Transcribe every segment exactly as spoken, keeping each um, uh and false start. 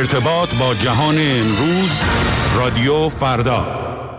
ارتباط با جهان امروز، رادیو فردا.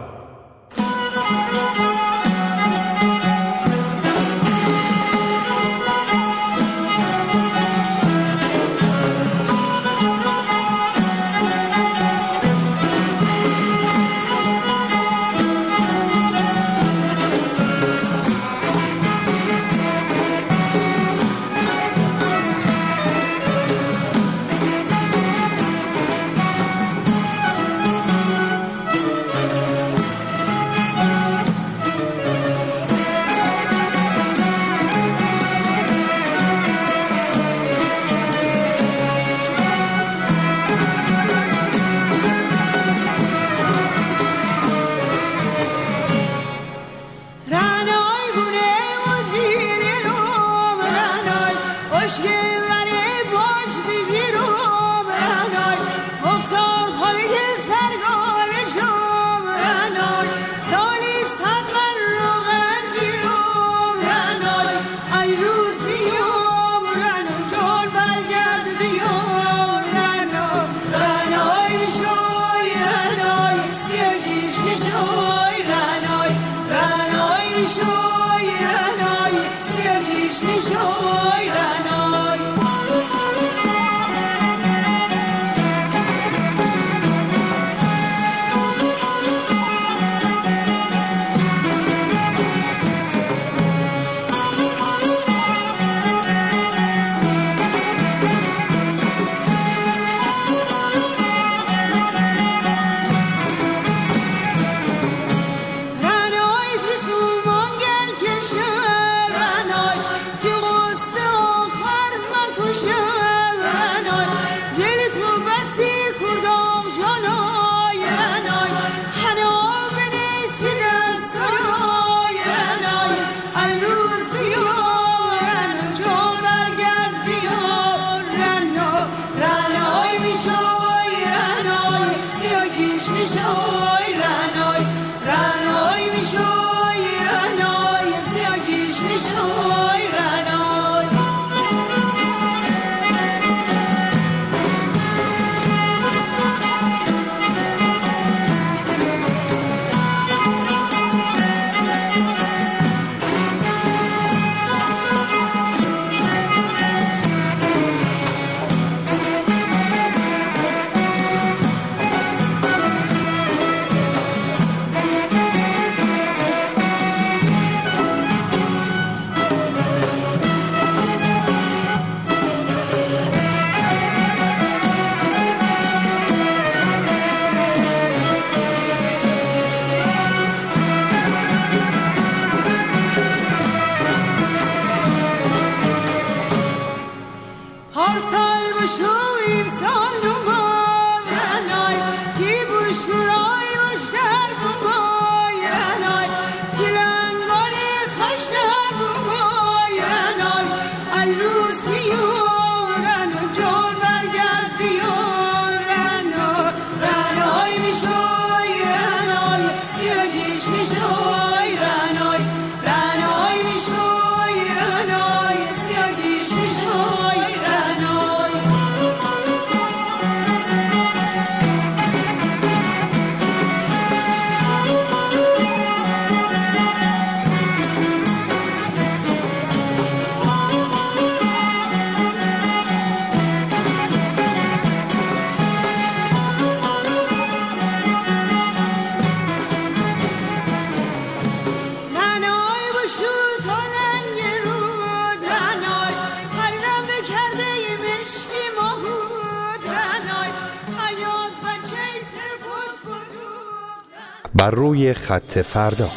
بر روی خط فردا.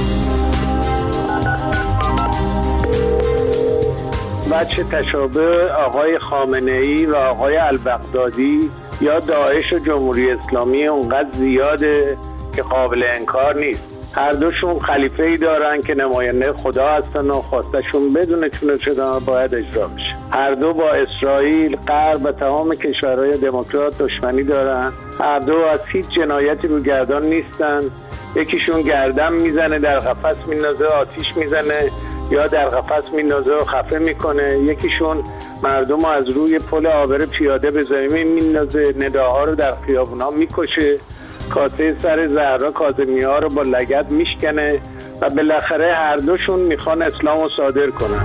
وجه تشابه آقای خامنه‌ای و آقای البغدادی یا داعش و جمهوری اسلامی اونقدر زیاده که قابل انکار نیست. هر دوشون خلیفه‌ای دارن که نماینده خدا هستن و خواستشون بدون چونه شدن باید اجرا بشه. هر دو با اسرائیل، غرب و تمام کشورهای دموکرات دشمنی دارن. هر دو از هیچ جنایتی رو گردان نیستن. یکیشون گردن میزنه، در قفس میندازه، آتیش میزنه، یا در قفس میندازه و خفه میکنه، یکیشون مردم رو از روی پل عابر پیاده به زمین میندازه، نداها رو در خیابونا میکشه، کاسه سر زهرا کاظمی‌ها رو با لگد میشکنه و بالاخره هر دوشون میخوان اسلام رو صادر کنن.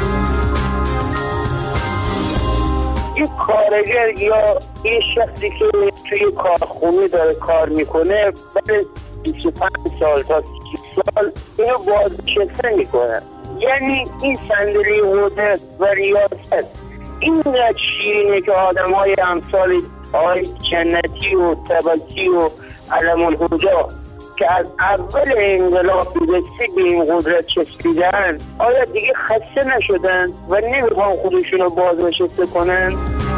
این کارگر یا این شخصی که توی کارخونه داره کار میکنه بعد بیست و پنج سال تا سی سال اینو بازنشسته میکنه. یعنی این صندلی قدرت و ریاست اینقدر شیرینه که آدم های امثال آقای جنتی و تبتی و علم الهدا که از اول انقلاب رسید به این قدرت چسبیدن آیا دیگه خسته نشدن و نمیخوان خودشون رو بازنشسته کنن؟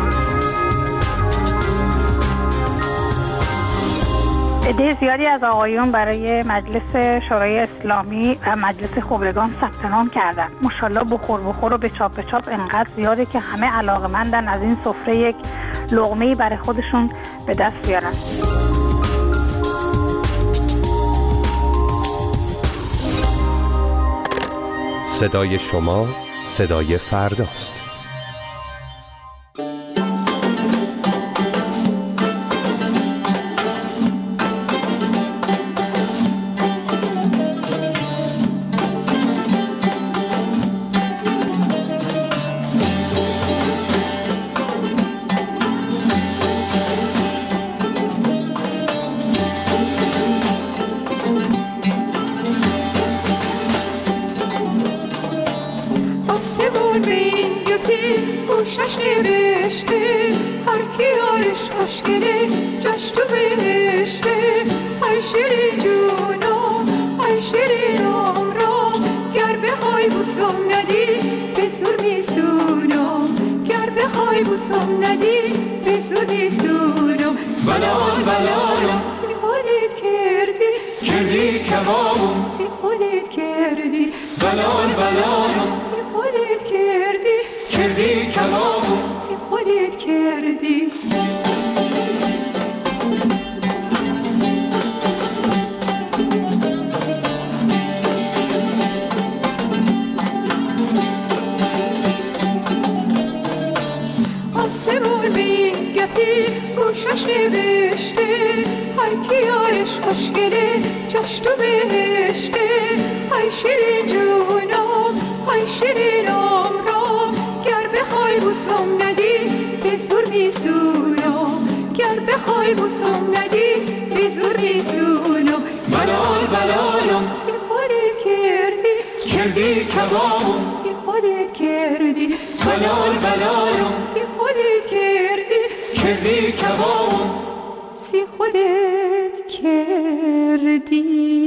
عده زیادی از آقایون برای مجلس شورای اسلامی و مجلس خبرگان ثبت نام کردن. ماشاءالله بخور بخور و به چاپ به چاپ انقدر زیاده که همه علاقه‌مندن از این سفره یک لقمه‌ای برای خودشون به دست بیارن. صدای شما صدای فرداست. گوشش نوشته هر کی یارش خوشگله جاش تو بهشته. ای شیرین جونم ای شیرینم را گر بخوای بوسم ندی به زور میستونم، گر بخوای بوسم ندی به زور میستونم. بلال بلالم سی خودت کردی کردی کبابم سی خودت کردی. بلال بلالم سی خودت کردی کردی کبابو سی خودت کردی. آسمون به این گپی گوشش نوشته هر کی یارش خوشگله جاش تو بهشته. ای شیرین جونم ای شیرینم را گر بخوای بوسم ندی به زور میستونم، گر بخوای بوسم ندی به زور میستونم. بلال بلالم سی خودت کردی کردی کبابم سی خودت کردی. بلال بلالم سی خودت کردی کردی کبابم سی خودت کردی.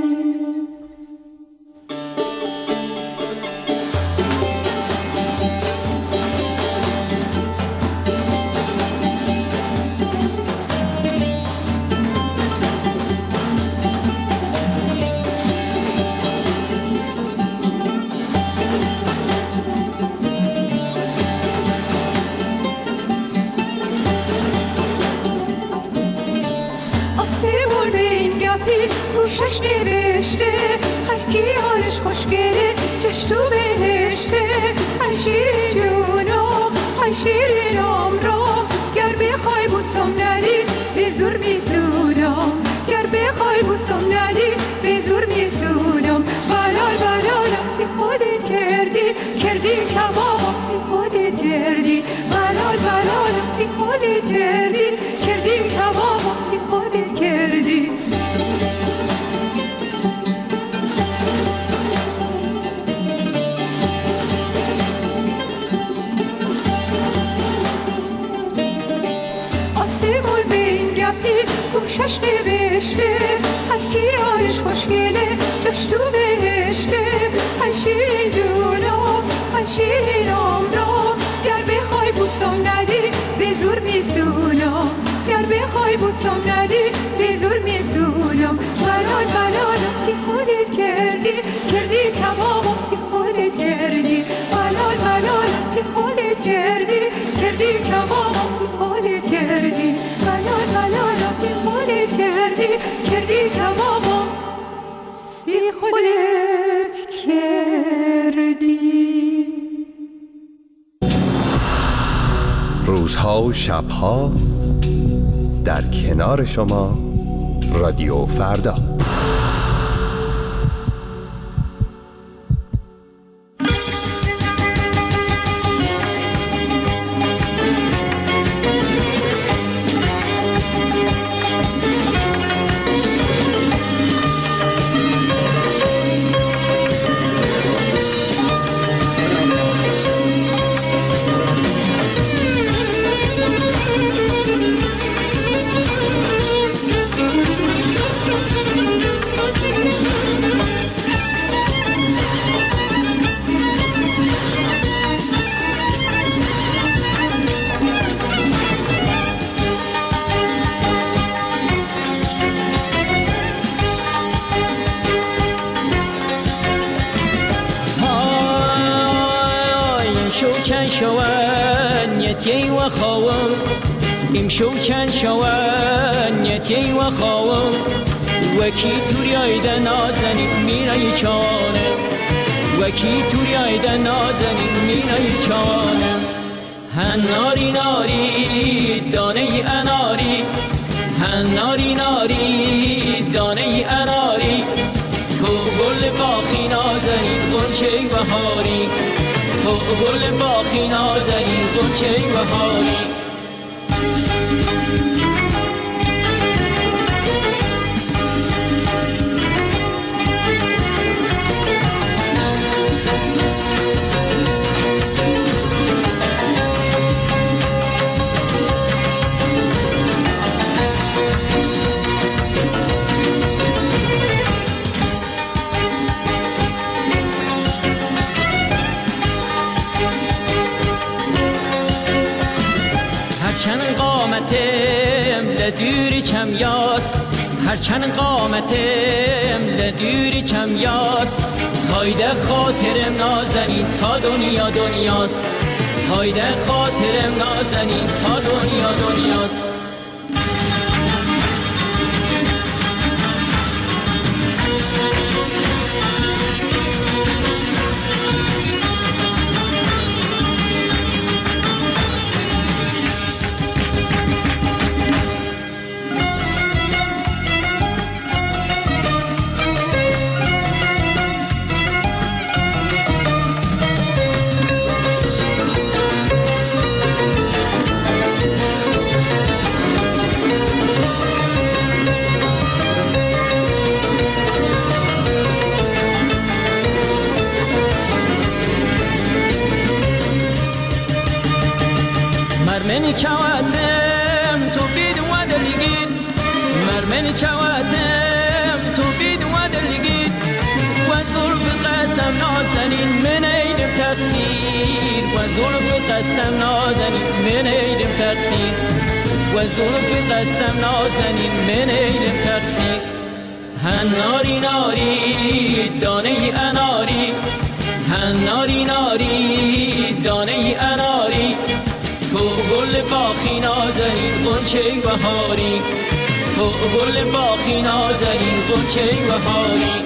گوشش نوشته هر کی یارش خوشگله جاش تو بهشته. ای شیرین جونم ای شیرینم را گر بخوای بوسم ندی به زور میستونم، گر بخوای بوسم ندی به زور میستونم. بلال بلالم سی خودت کردی کردی کبابم سی خودت کردی. بلال بلالم سی خودت کردی کردی کبابم سی خودت کردی. گوشش نوشته هر کی یارش خوشگله جاش تو بهشته. ای شیرین جونم ای شیرینم را گر بخوای بوسم ندی به زور میستونم، گر بخوای بوسم ندی به زور میستونم. بلال بلالم سی خودت کردی کردی کبابم سی خودت کردی. بلال بلالم سی خودت کردی کردی کبابم سی خودت کردی. بلال بلالم سی خودت کردی کردی کبابم سی خودت کردی. روزها و شبها در کنار شما رادیو فردا. شوچن شوان یتی و خواهم وکی توری آیده نازنید میرای چانه وکی توری آیده نازنید میرای چانه هن ناری ناری دانه اناری هن ناری ناری دانه اناری تو گل باخی نازنید گنچه بهاری تو گل باخی نازنید گنچه بهاری لدوری چم یاس هرچند قامتم لدوری چم یاس هایده خاطرم نازنین تا دنیا دنیاست هایده خاطرم نازنین تا دنیا دنیاست مرمن چواتم تو بید و دلگید مرمن چواتم تو بید و دلگید و ظلف قسم نازنین من ایدم تقصیر و ظلف قسم نازنین من ایدم تقصیر و ظلف قسم نازنین من ایدم تقصیر هن ناری ناری دانه اناری هن ناری ناری دانه اناری تو گل باخی نازنین غنچه بهاری تو گل باخی نازنین غنچه بهاری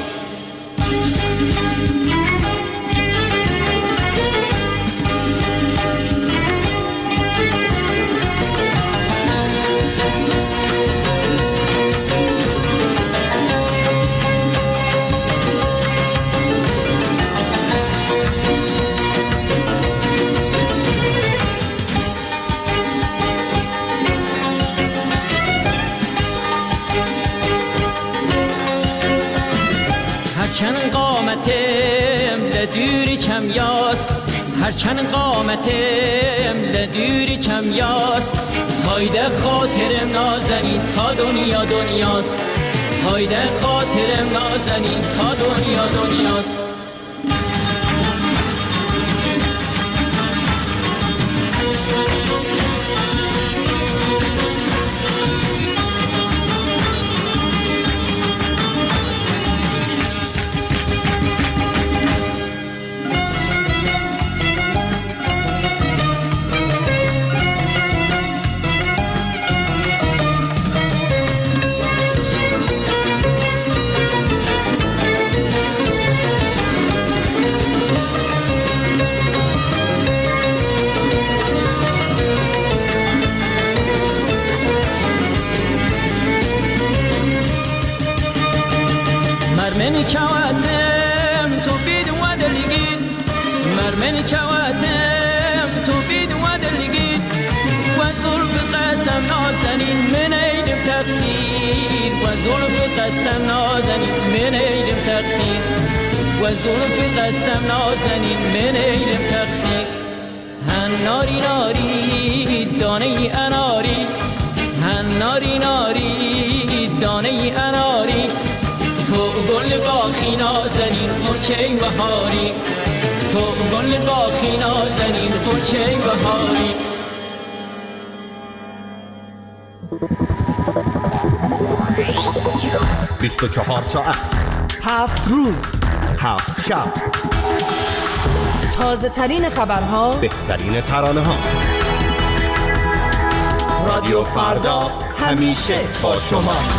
هرچند قامتم لدوری چم یاس هرچند قامتم لدوری چم یاس هایده خاطرم نازنین تا دنیا دنیاست هایده خاطرم نازنین تا دنیا دنیاست چواتم تو بید و دلگید و ظلف قسم نازنین من ایدم تقصیر و ظلف قسم نازنین من ایدم تقصیر و ظلف قسم نازنین من ایدم تقصیر هن ناری ناری دانه اناری هن ناری ناری دانه اناری تو گل باخی نازنین خوچه بهاری تو گل باخی نازنین خوچه بهاری بیست و چهار ساعت هفت روز هفت شب تازه ترین خبرها بهترین ترانه ها رادیو فردا همیشه با شماست.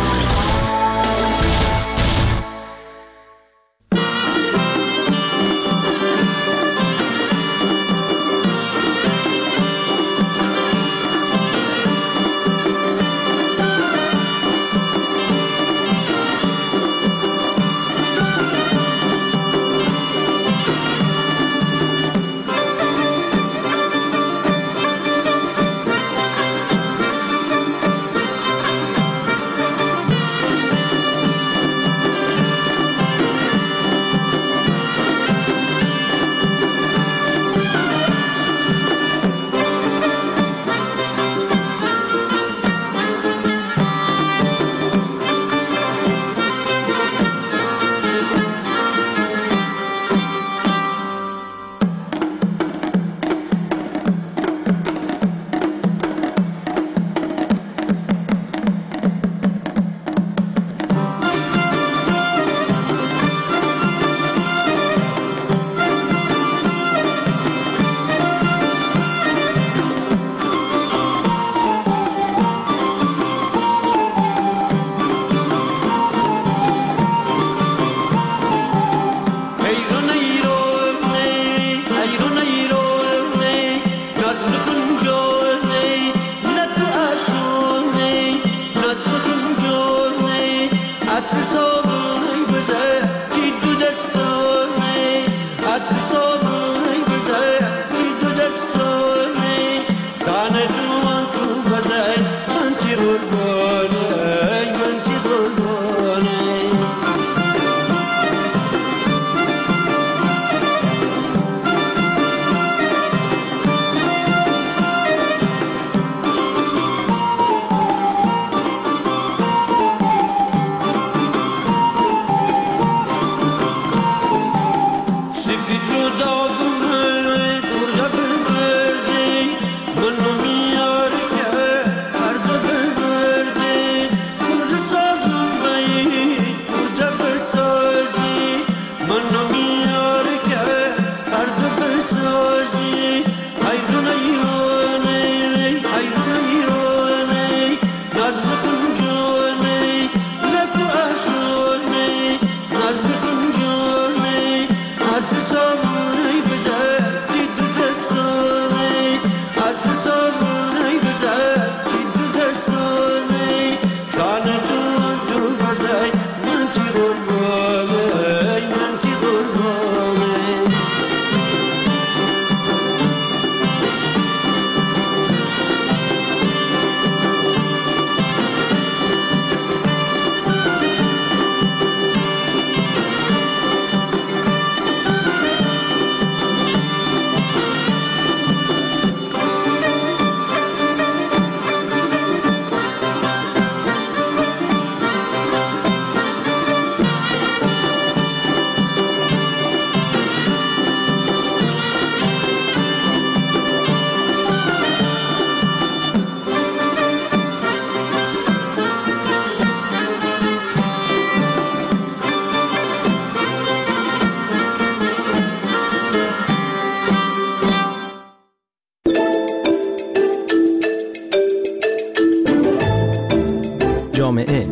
جامعه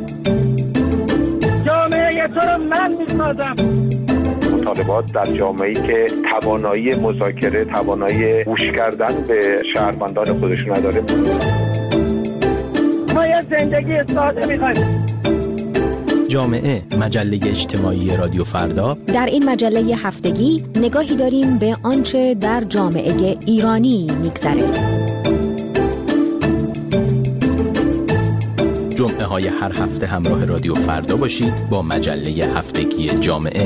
جامعه تو رو من میسازم. مطالبات در جامعه‌ای که توانایی مذاکره، توانایی گوش کردن به شهروندان خودشون نداره. ما یه زندگی ساده می‌خوایم. جامعه، مجله اجتماعی رادیو فردا. در این مجله هفتگی نگاهی داریم به آنچه در جامعه ایرانی میگذره. جمعه های هر هفته همراه رادیو فردا باشید با مجله هفتگی جامعه.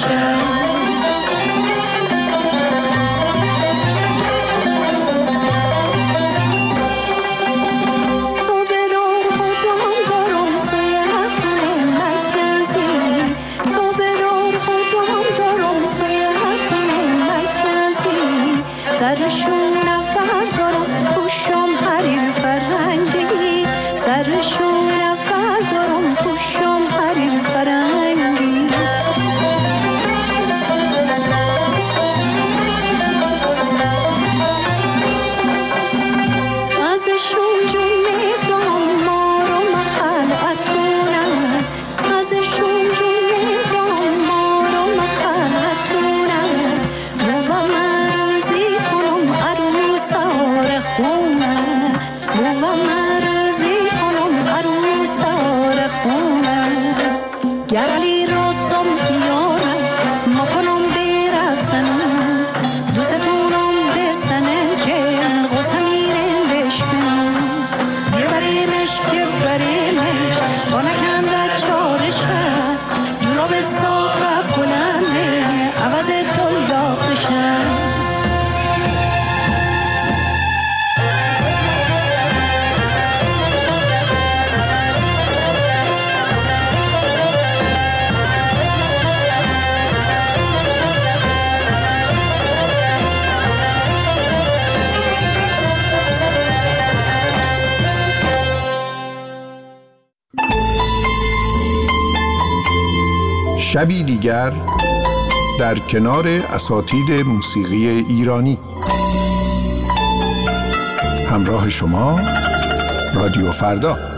بشم. سرشون نفر دارم پوشم حریر فرنگی، سرشون نفر دارم پوشم حریر فرنگی. ازشون جون میدام ما رو مخلعتونم، ازشون جون میدام ما رو مخلعتونم. بابا مرزی کنم عروس آر خونه، بابا مرزی کنم عروس آر خونه. گرلی راستم بیارم ما کنم برقصنم، دوستونم بستنم که غصه میرم بشکنم. یه بریمش که بریمش تا نکندت چارشم، جورا به ساقه بلنده عوض دلاغ بشم. شبی دیگر در کنار اساتید موسیقی ایرانی. همراه شما رادیو فردا.